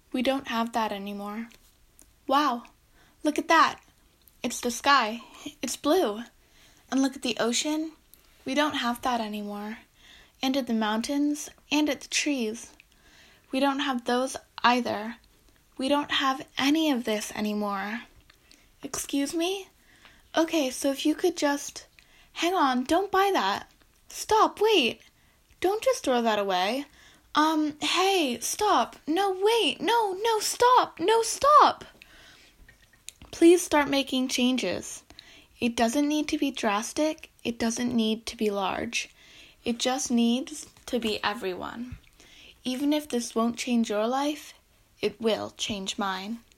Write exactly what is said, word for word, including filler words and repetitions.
We don't have that anymore. Wow, look at that. It's the sky. It's blue. And look at the ocean. We don't have that anymore. And at the mountains, and at the trees. We don't have those either. We don't have any of this anymore. Excuse me? Okay, so if you could just... Hang on, don't buy that. Stop, wait. Don't just throw that away. Um, hey, stop. No, wait, no, no, stop, no, stop. Please start making changes. It doesn't need to be drastic. It doesn't need to be large. It just needs to be everyone. Even if this won't change your life, it will change mine.